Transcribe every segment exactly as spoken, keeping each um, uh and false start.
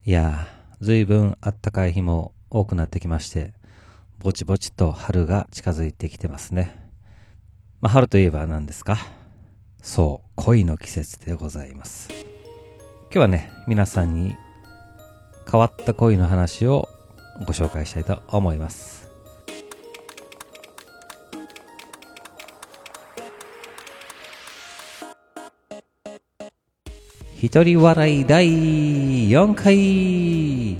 いやー、ずいぶんあったかい日も多くなってきまして、ぼちぼちと春が近づいてきてますね。まあ、春といえば何ですか？そう、恋の季節でございます。今日はね、皆さんに変わった恋の話をご紹介したいと思います。一人笑いだいよんかい。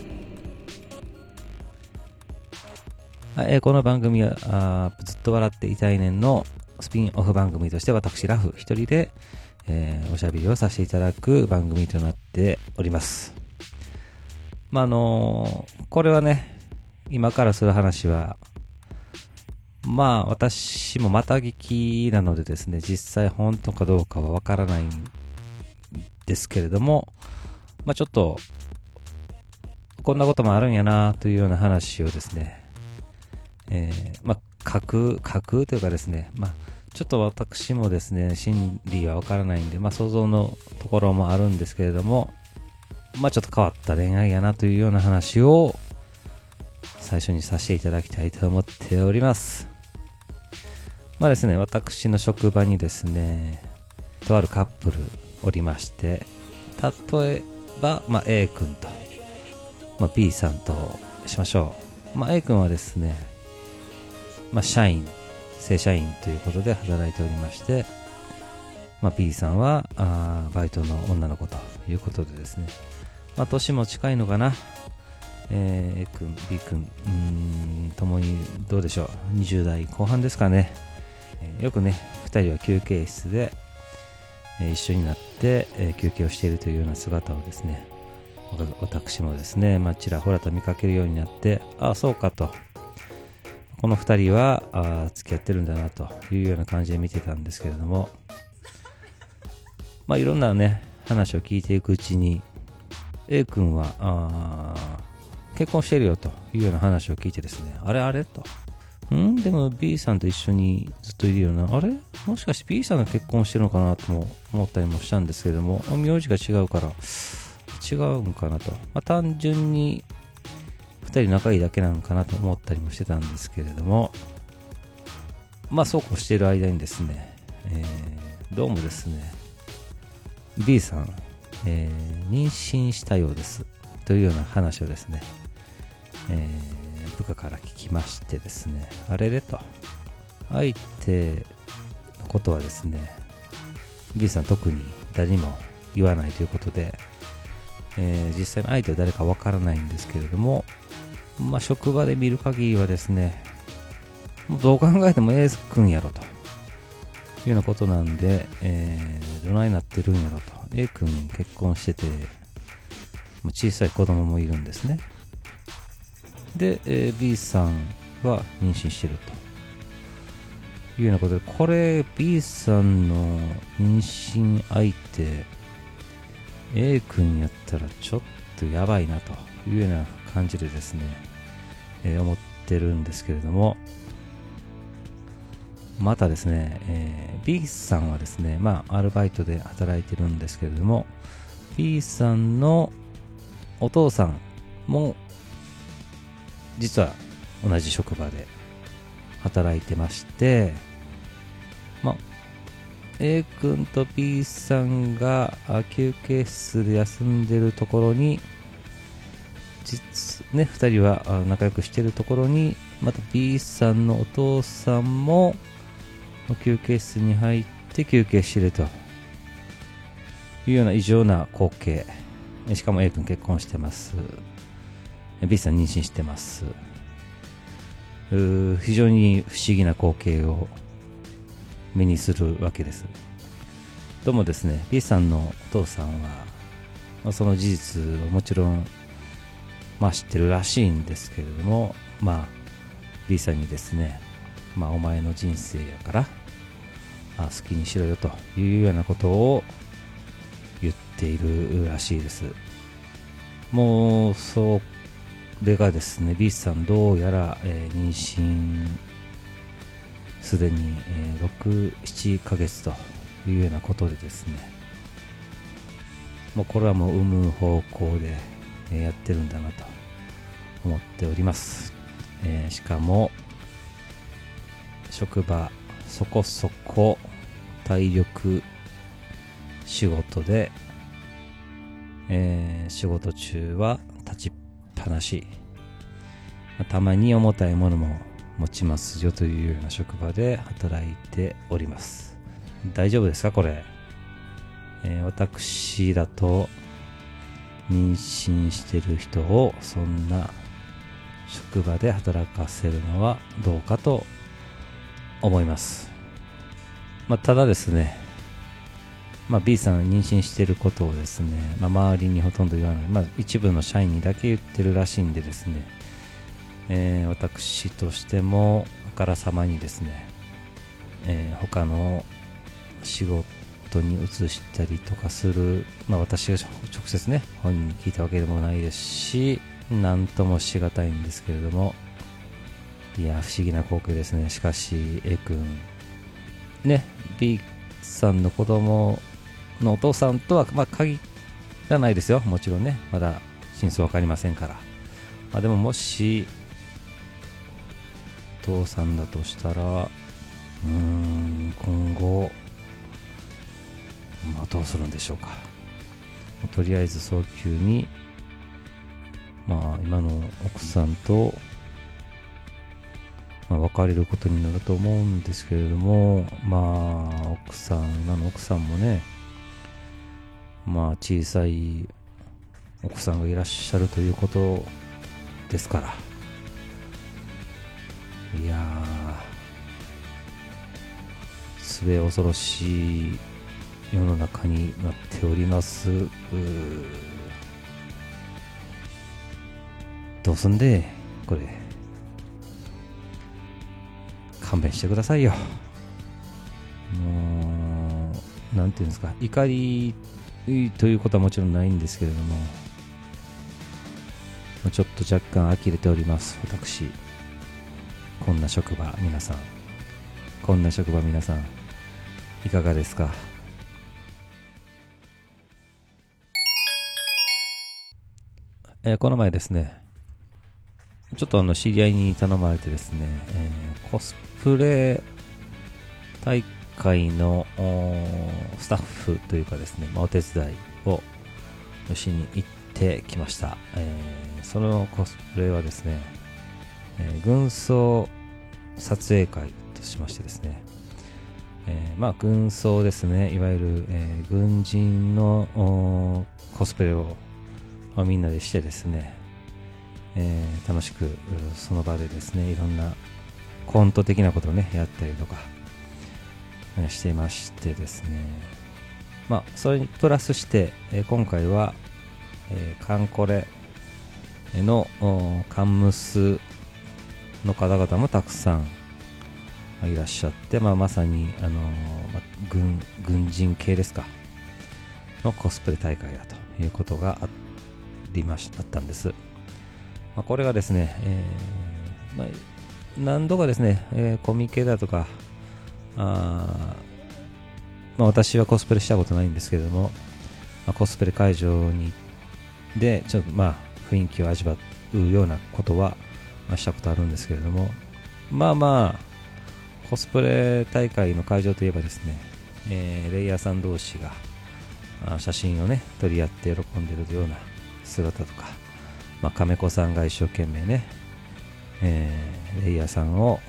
えーこの番組はあーずっと笑っていたいねんのスピンオフ番組として、私ラフ一人で、えーおしゃべりをさせていただく番組となっております。まああのーこれはね、今からする話はまあ私もまた聞きなのでですね、実際本当かどうかはわからないんですけれども、まあちょっとこんなこともあるんやなというような話をですね、えー、まあ架空架空というかですね、まあちょっと私もですね、心理はわからないんで、まあ想像のところもあるんですけれども、まあちょっと変わった恋愛やなというような話を最初にさせていただきたいと思っております。まあですね、私の職場にですね、とあるカップルおりまして、例えば、まあ、A 君と、まあ、B さんとしましょう。まあ、A 君はですね、まあ、社員、正社員ということで働いておりまして、まあ、B さんはあバイトの女の子ということでですね、まあ、年も近いのかな、えー、A 君、B 君、うーん、ともにどうでしょう、にじゅう代後半ですかね。えーよくね、ふたりは休憩室で、えー一緒になって、えー休憩をしているというような姿をですね、わ私もですね、まあ、ちらほらと見かけるようになって、ああ、そうかと。このふたりはあ付き合ってるんだなというような感じで見てたんですけれども、まあいろんなね、話を聞いていくうちに、A 君はあ結婚してるよというような話を聞いてですね、あれあれと。んでも B さんと一緒にずっといるような、あれもしかして B さんが結婚してるのかなとも思ったりもしたんですけれども、名字が違うから違うんかなと。まあ、単純にふたり仲いいだけなのかなと思ったりもしてたんですけれども、まあそうこうしている間にですね、えー、どうもですね、B さん、えー、妊娠したようですというような話をですね、えー、部下から聞きましてですね、あれれと、相手のことはですね、B さん特に誰にも言わないということで、えー実際の相手は誰かわからないんですけれども、まあ、職場で見る限りはですね、もうどう考えても A 君やろというようなことなんで、えー、どないなってるんやろと。A 君結婚してて、もう小さい子供もいるんですね。で、えー B さんは妊娠してるというようなことで、これ B さんの妊娠相手、A 君やったらちょっとやばいなというような感じでですね、えー思ってるんですけれども、またですね、えー B さんはですね、まあアルバイトで働いてるんですけれども、B さんのお父さんも実は同じ職場で働いてまして、まあ A 君と B さんがあ休憩室で休んでるところに、実ね、ふたりはあ仲良くしてるところに、また B さんのお父さんも休憩室に入って休憩してるというような異常な光景。しかも A 君結婚してます。B さん妊娠してます。うー非常に不思議な光景を目にするわけです。どうもですね、B さんのお父さんは、まあ、その事実をもちろん、まあ、知ってるらしいんですけれども、まあ、B さんにですね、まあ、お前の人生やからあ好きにしろよというようなことを言っているらしいです。もうそれがですね、 B さんどうやら、えー妊娠すでに、えーろく、ななかげつというようなことでですね、もうこれはもう産む方向でえーやってるんだなと思っております。えーしかも職場そこそこ体力仕事で、えー仕事中は立ちっぱなし、たまに重たいものも持ちますよというような職場で働いております。大丈夫ですかこれ、えー私だと妊娠してる人をそんな職場で働かせるのはどうかと思います。まあ、ただですね、まあ、B さん妊娠していることをですね、まあ、周りにほとんど言わない、まあ、一部の社員にだけ言ってるらしいんでですね、えー私としてもあからさまにですね、えー他の仕事に移したりとかする、まあ、私が直接ね本人に聞いたわけでもないですし、何ともしがたいんですけれども、いや不思議な光景ですね。しかし A 君ね、 B さんの子供のお父さんとはまあ限らないですよ、もちろんね、まだ真相わかりませんから。まあ、でももし父さんだとしたら、うーん今後、まあ、どうするんでしょうか。とりあえず早急に、まあ、今の奥さんと、まあ、別れることになると思うんですけれども、まあ奥さん今の奥さんもね、まあ小さい奥さんがいらっしゃるということですから、いやー末恐ろしい世の中になっております。うーどうすんでこれ、勘弁してくださいよ。もうなんていうんですか、怒りということはもちろんないんですけれども、ちょっと若干呆れております。私こんな職場皆さんこんな職場皆さんいかがですか。えーこの前ですね、ちょっとあの知り合いに頼まれてですね、えーコスプレ大会のスタッフというかですね、まあ、お手伝いをしに行ってきました。えーそのコスプレはですね、えー軍装撮影会としましてですね、えーまあ軍装ですね、いわゆる、えー軍人のコスプレを、まあ、みんなでしてですね、えー楽しくその場でですねいろんなコント的なことをねやったりとかしていましてですね、まあそれにプラスして、えー今回は、えーカンコレのカンムスの方々もたくさんいらっしゃって、まあ、まさに、あのーまあ、軍軍人系ですかのコスプレ大会だということがありましたあったんです。まあ、これがですね、えーまあ、何度かですね、えーコミケだとか、あまあ、私はコスプレしたことないんですけれども、まあ、コスプレ会場にでちょっとまあ雰囲気を味わうようなことは、まあ、したことあるんですけれども、まあまあコスプレ大会の会場といえばですね、えーレイヤーさん同士があ写真をね撮り合って喜んでいるような姿とか、まあ、亀子さんが一生懸命ね、えーレイヤーさんを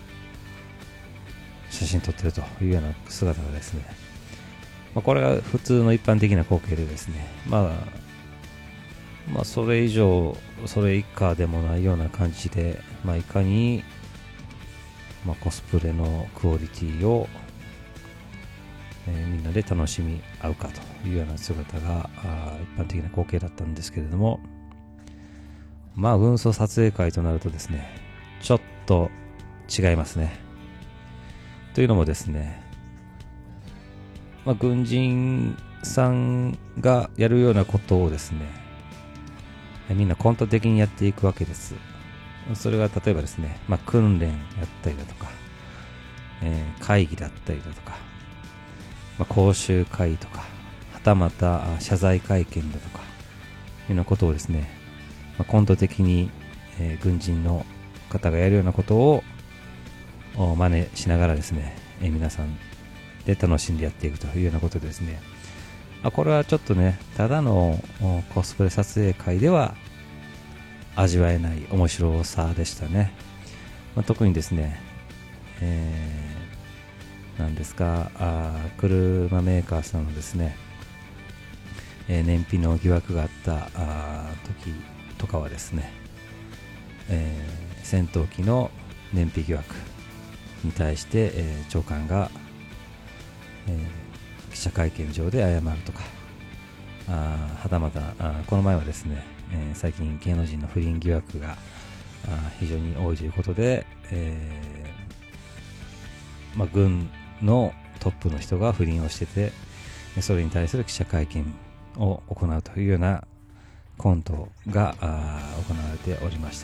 写真撮ってるというような姿がですね、まあ、これが普通の一般的な光景でですね、まあ、まあそれ以上それ以下でもないような感じで、まあ、いかに、まあ、コスプレのクオリティを、えーみんなで楽しみ合うかというような姿があ一般的な光景だったんですけれども、まあ軍曹撮影会となるとですねちょっと違いますね。というのもですね、まあ、軍人さんがやるようなことをですねみんなコント的にやっていくわけです。それが例えばですね、まあ、訓練やったりだとか、えー会議だったりだとか、まあ、講習会とか、はたまた謝罪会見だとか、 うようなことをですね、まあ、コント的に、えー、軍人の方がやるようなことを真似しながらですね、えー、皆さんで楽しんでやっていくというようなことでですね、あ、これはちょっとね、ただのコスプレ撮影会では味わえない面白さでしたね。まあ、特にですね、えー、なんですか、あ車メーカーさんのですね、えー、燃費の疑惑があったあ時とかはですね、えー、戦闘機の燃費疑惑に対して、えー、長官が、えー、記者会見場で謝るとか、あはたまたあこの前はですね、えー、最近芸能人の不倫疑惑があ非常に多いということで、えーまあ、軍のトップの人が不倫をしてて、それに対する記者会見を行うというようなコントが行われておりました。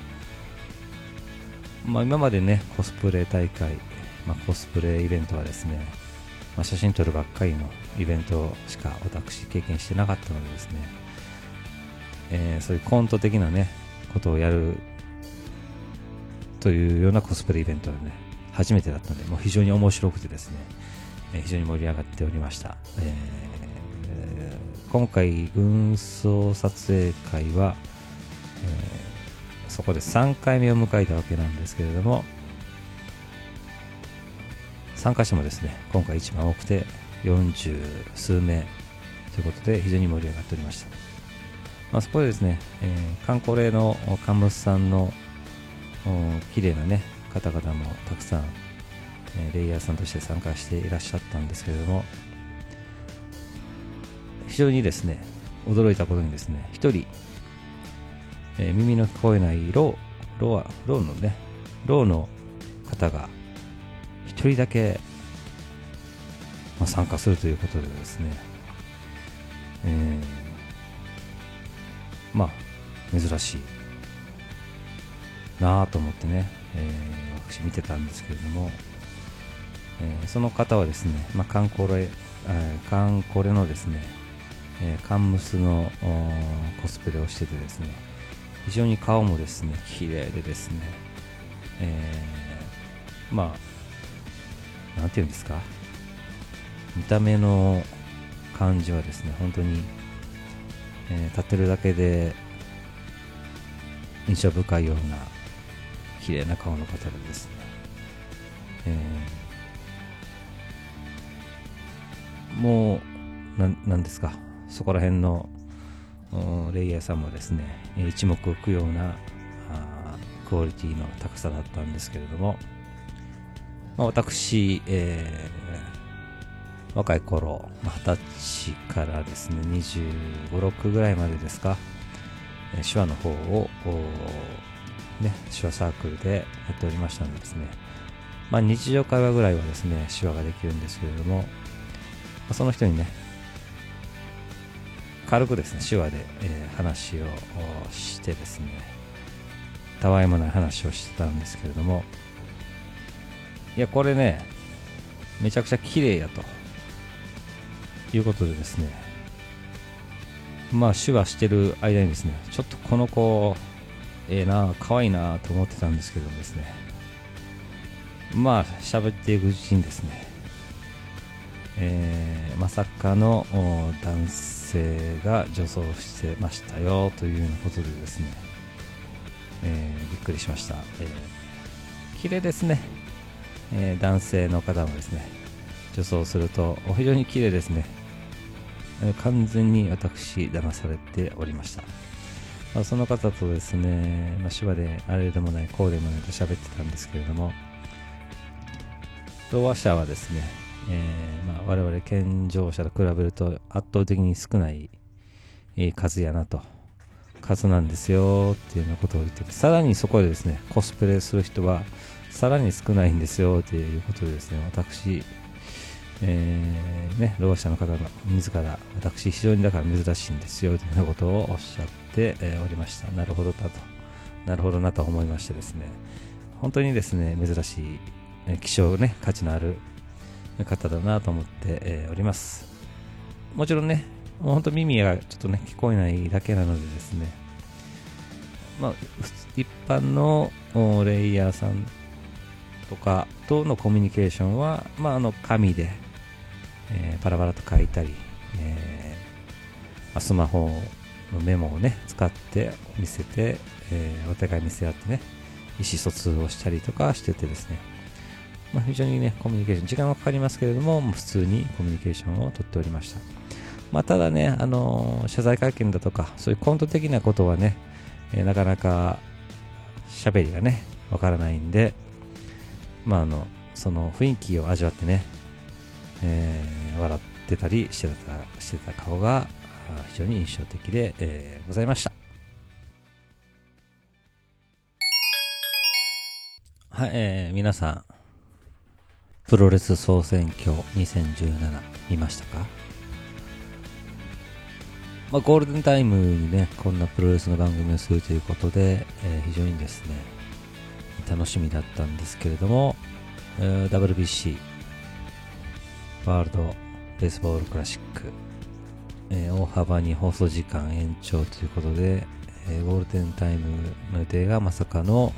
まあ、今までね、コスプレ大会、まあ、コスプレイベントはですね、まあ、写真撮るばっかりのイベントしか私経験してなかったのでですね、えー、そういうコント的なねことをやるというようなコスプレイベントはね初めてだったので、もう非常に面白くてですね、えー、非常に盛り上がっておりました。えー、今回軍曹撮影会は、えーそこでさんかいめを迎えたわけなんですけれども、参加者もですね、今回一番多くてよんじゅうすうめいということで非常に盛り上がっておりました。まあ、そこでですね、えー、観光例のカンムスさんの綺麗なね方々もたくさん、えー、レイヤーさんとして参加していらっしゃったんですけれども、非常にですね驚いたことにですね、一人えー、耳の聞こえないロー、ロー、ローのね、ローの方が一人だけ、まあ、参加するということでですね、えー、まあ珍しいなぁと思ってね、えー、私見てたんですけれども、えー、その方はですね、まあ、カンコレ、えー、カンコレのですね、えー、カンムスのコスプレをしててですね、非常に顔もですね綺麗でですね、えー、まあなんていうんですか、見た目の感じはですね本当に、えー、立ってるだけで印象深いような綺麗な顔の方でですね、えー、もうななんですか、そこら辺のレイヤーさんもですね一目置くようなクオリティの高さだったんですけれども、まあ、私、えー、若い頃はたちからですねにじゅうご、ろくぐらいまでですか、手話の方を、ね、手話サークルでやっておりましたのでですね、まあ、日常会話ぐらいはですね手話ができるんですけれども、まあ、その人にね軽くですね手話で、えー、話をしてですね、たわいもない話をしてたんですけれども、いやこれねめちゃくちゃ綺麗やということでですね、まあ手話してる間にですね、ちょっとこの子ええー、な可愛いなと思ってたんですけどですね、まあ喋っていくうちにですね、えー、まさかの男性が女装してましたよというようなことでですね、えー、びっくりしました。えー、綺麗ですね、えー、男性の方もですね女装すると非常に綺麗ですね、えー、完全に私騙されておりました。まあ、その方とですね、まあ、手話であれでもないこうでもないと喋ってたんですけれども、ろう話者はですね、えーまあ、我々健常者と比べると圧倒的に少ない、えー、数やなと、数なんですよっていうようなことを言ってて、さらにそこでですねコスプレする人はさらに少ないんですよということでですね、私、えーね、ろう話者の方が自ら私非常にだから珍しいんですよというようなことをおっしゃって、えー、おりました。なるほどだとなるほどなと思いましてですね、本当にですね珍しい、えー、希少ね価値のある方だなと思って、えー、おります。もちろんねもう本当耳がちょっとね聞こえないだけなのでですね、まあ、一般のレイヤーさんとかとのコミュニケーションは、まあ、あの紙で、えー、パラパラと書いたり、えーまあ、スマホのメモをね使って見せて、えー、お互い見せ合ってね意思疎通をしたりとかしててですね、まあ、非常にねコミュニケーション時間はかかりますけれども普通にコミュニケーションをとっておりました。まあ、ただね、あのー、謝罪会見だとかそういうコント的なことはね、えー、なかなか喋りがねわからないんで、まああのその雰囲気を味わってね、えー、笑ってたりしてたしてた顔が非常に印象的で、えー、ございました。はい、えー、皆さんプロレス総選挙にせんじゅうなな見ましたか？まあ、ゴールデンタイムにねこんなプロレスの番組をするということで、えー、非常にですね楽しみだったんですけれども、えー、ダブリュービーシー ワールドベースボールクラシック、えー、大幅に放送時間延長ということで、えー、ゴールデンタイムの予定がまさかの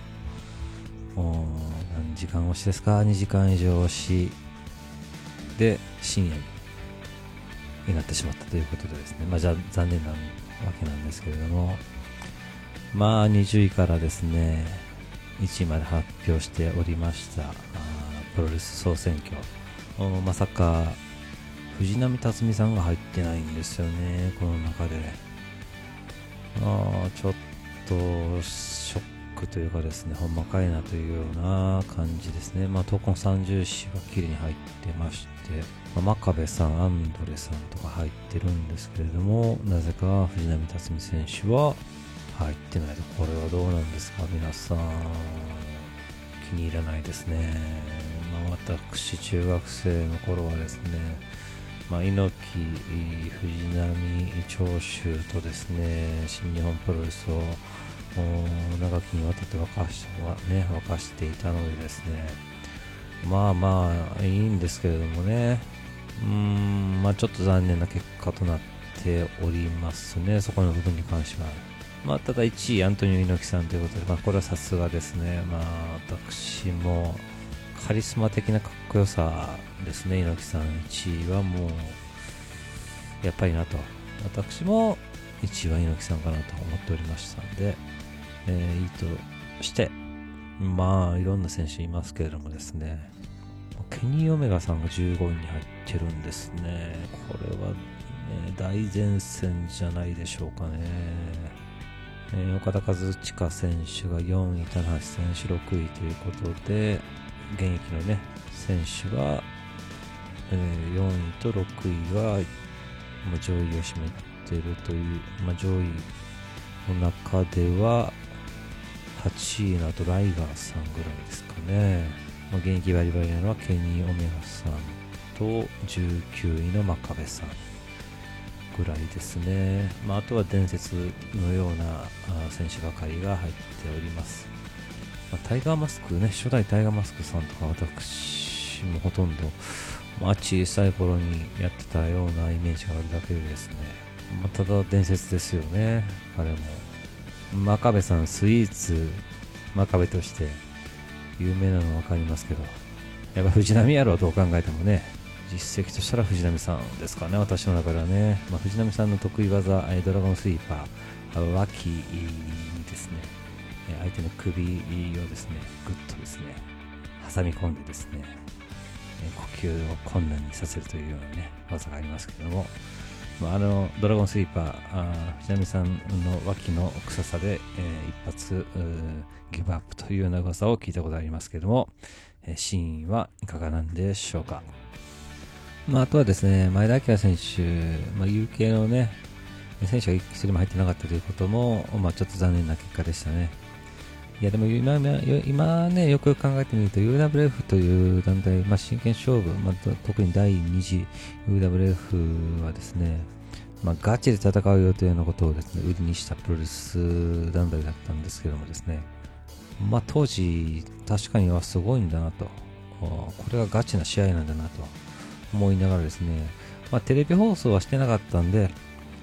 何時間押しですかにじかん以上押しで深夜になってしまったということでですね、まあ、じゃ残念なわけなんですけれども、まあにじゅういからですねいちいまで発表しておりましたプロレス総選挙、まさか藤波辰巳さんが入ってないんですよねこの中で。あちょっとショックというかですねほんまかいなというような感じですね。まあ闘魂三重士はきれいに入ってまして、まあ、真壁さんアンドレさんとか入ってるんですけれども、なぜか藤波辰巳選手は入ってないと。これはどうなんですか皆さん、気に入らないですね。まあ、私中学生の頃はですね、まあ、猪木、藤波、長州とですね新日本プロレスを長きにわたって沸かし、ね、沸かしていたのでですね、まあまあいいんですけれどもね、うーんまあちょっと残念な結果となっておりますね、そこの部分に関しては。まあただいちいアントニオ猪木さんということで、まあこれはさすがですね。まあ私もカリスマ的なかっこよさですね、猪木さんいちいはもうやっぱりなと、私もいちいは猪木さんかなと思っておりましたんで、えー、いいとして、まあいろんな選手いますけれどもですね、ケニー・オメガさんがじゅうごいに入ってるんですね。これは、ね、大前線じゃないでしょうかね。えー、岡田和親選手がよんい、棚橋選手ろくいということで、現役のね選手が、えー、よんいとろくいが、まあ、上位を占めているという、まあ、上位の中でははちいのあとライガーさんぐらいですかね。まあ、現役バリバリなのはケニー・オメガさんとじゅうきゅういの真壁さんぐらいですね。まあ、あとは伝説のような選手ばかりが入っております。まあ、タイガーマスクね、初代タイガーマスクさんとか私もほとんど、まあ、小さい頃にやってたようなイメージがあるだけでですね、まあ、ただ伝説ですよね彼も。真壁さんスイーツ真壁として有名なの分かりますけど、やっぱ藤波やろうどう考えてもね、実績としたら藤波さんですかね、私の中ではね。まあ、藤波さんの得意技ドラゴンスイーパー、脇ですね、相手の首をですねグッとですね挟み込んでですね呼吸を困難にさせるというようなね技がありますけれども、まあ、あのドラゴンスイーパー、あ藤波さんの脇の臭さで、えー、一発ギブアップというような噂を聞いたことがありますけれども、えー、シーンはいかがなんでしょうか。まあ、あとはですね前田明選手、まあ、有形のね選手が一人も入ってなかったということも、まあ、ちょっと残念な結果でしたね。いやでも 今, 今ねよくよく考えてみると ユーダブリューエフ という団体、まあ、真剣勝負、まあ、特にだいに次 ユーダブリューエフ はですね、まあ、ガチで戦う予定のことをですね売りにしたプロレス団体だったんですけどもですね、まあ、当時確かにはすごいんだなと、これがガチな試合なんだなと思いながらですね、まあ、テレビ放送はしてなかったんで、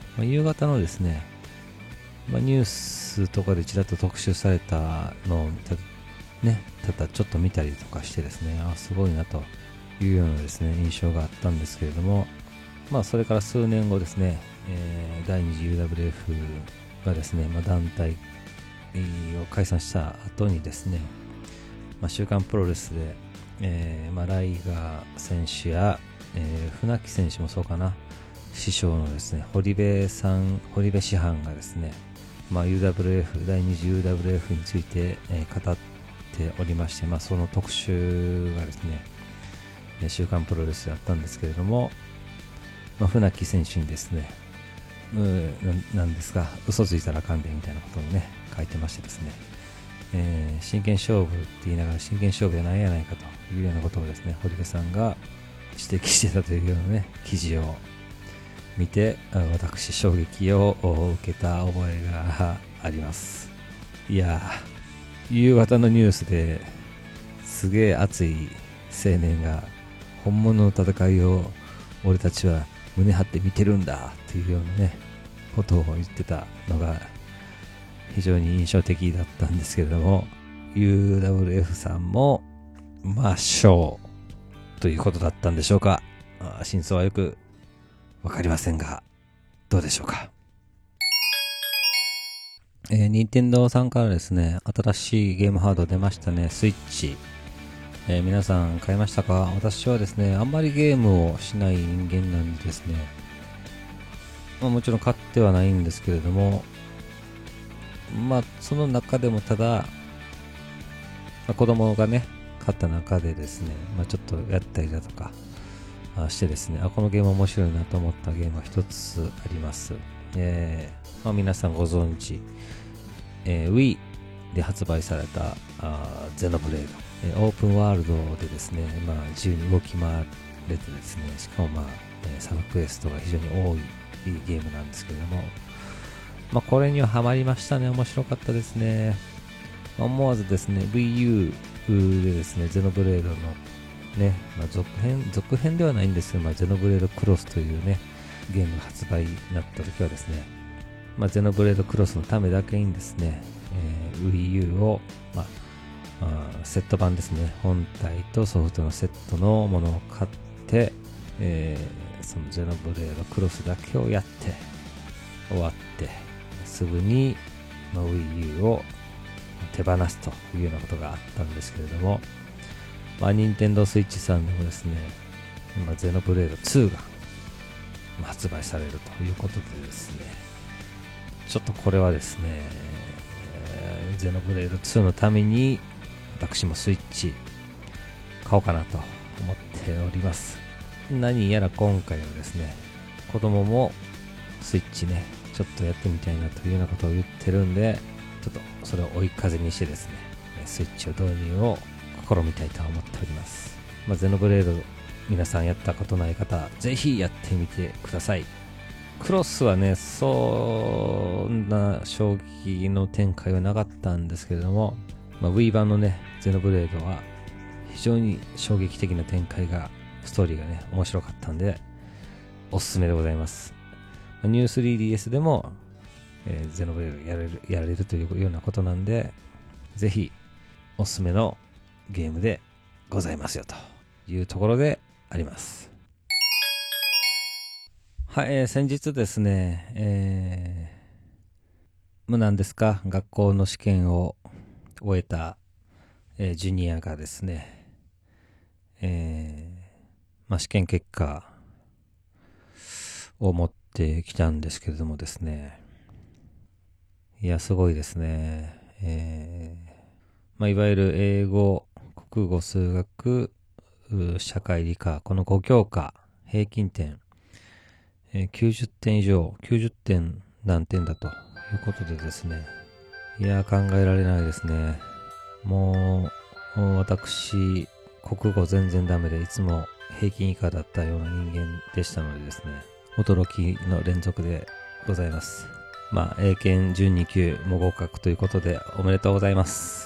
まあ、夕方のですね、まあ、ニュースとかでちらっと特集されたのをた,、ね、ただちょっと見たりとかしてですね、あすごいなというようなですね印象があったんですけれども、まあそれから数年後ですね、えー、第二次 ユーダブリューエフ がですね、まあ、団体を解散した後にですね、まあ、週刊プロレスで、えーまあ、ライガー選手や、えー、船木選手もそうかな、師匠のですね堀部さん堀部師範がですね、まあ、ユーダブリューエフ 第二次 ユーダブリューエフ について、えー、語っておりまして、まあ、その特集がですね週刊プロレスだったんですけれども、まあ、船木選手にですね、うん、な, なんですが嘘ついたらあかんでみたいなことをね書いてましてですね、えー、真剣勝負って言いながら真剣勝負じゃないやないかというようなことをですね堀部さんが指摘してたというようなね記事を見て、私衝撃を受けた覚えがあります。いやー、夕方のニュースですげえ熱い青年が本物の戦いを俺たちは胸張って見てるんだっていうようなねことを言ってたのが非常に印象的だったんですけれども、 ユーダブリューエフ さんもまあショーということだったんでしょうか。あ真相はよくわかりませんが、どうでしょうか。えー、任天堂さんからですね、新しいゲームハード出ましたね、スイッチ。えー、皆さん買いましたか？私はですね、あんまりゲームをしない人間なんでですね、まあ、もちろん買ってはないんですけれども、まあその中でもただ、まあ、子供がね買った中でですね、まあ、ちょっとやったりだとかしてですね、あこのゲーム面白いなと思ったゲームが一つあります。えーまあ、皆さんご存知、えー、Wii で発売されたあゼノブレード、えー、オープンワールドでですね、まあ、自由に動き回れてですね、しかも、まあえー、サブクエストが非常に多いゲームなんですけれども、まあ、これにはハマりましたね。面白かったですね。思わずですね Wii U でですねゼノブレードのね、まあ、続編続編ではないんですけど、まあ、ゼノブレードクロスというねゲームが発売になった時はですね、まあ、ゼノブレードクロスのためだけにですね、えー、Wii U を、まあ、あセット版ですね、本体とソフトのセットのものを買って、えー、そのゼノブレードクロスだけをやって終わってすぐに、まあ、Wii U を手放すというようなことがあったんですけれども、まあ、任天堂スイッチさんでもですね、今ゼノブレードツーが発売されるということでですね、ちょっとこれはですね、えー、ゼノブレードツーのために私もスイッチ買おうかなと思っております。何やら今回はですね、子供もスイッチねちょっとやってみたいなというようなことを言ってるんで、ちょっとそれを追い風にしてですね、スイッチを導入を試みたいと思っております。まあ、ゼノブレード皆さんやったことない方ぜひやってみてください。クロスはねそんな衝撃の展開はなかったんですけれども、まあ、Wii 版のねゼノブレードは非常に衝撃的な展開がストーリーがね面白かったんでおすすめでございます。ニュー スリーディーエス でも、えー、ゼノブレードやれるやれるというようなことなんで、ぜひおすすめのゲームでございますよというところであります。はい、えー、先日ですね、えー、何ですか、学校の試験を終えた、えー、ジュニアがですね、えーまあ、試験結果を持ってきたんですけれどもですね、いやすごいですね。えーまあ、いわゆる英語、国語、数学、社会、理科、このご教科平均点、えー、きゅうじゅってん以上、きゅうじゅってん何点だということでですね、いや考えられないですね。もう私国語全然ダメでいつも平均以下だったような人間でしたのでですね、驚きの連続でございます。まあ英検準に級も合格ということでおめでとうございます。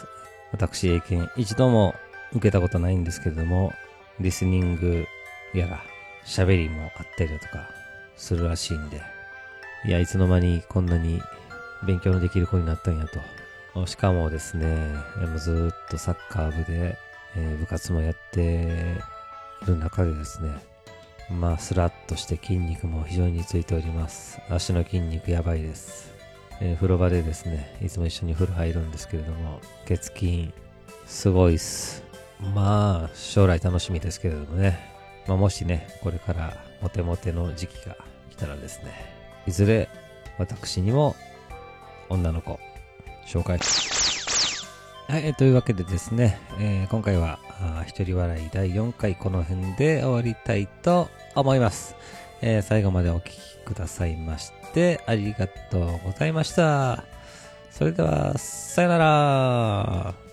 私英検一度も受けたことないんですけれども、リスニングやら喋りもあったりだとかするらしいんで、 いや、いつの間にこんなに勉強のできる子になったんやと。しかもですね、もうずーっとサッカー部で、えー部活もやっている中でですね、まあ、スラッとして筋肉も非常についております。足の筋肉やばいです。えー風呂場でですね、いつも一緒に風呂入るんですけれども、血筋、すごいっす。まあ、将来楽しみですけれどもね。まあ、もしね、これからモテモテの時期が来たらですね、いずれ私にも女の子紹介。はい、えーというわけでですね、えー今回はあー一人笑いだいよんかいこの辺で終わりたいと思います。えー最後までお聞きくださいましてありがとうございました。それでは、さよなら。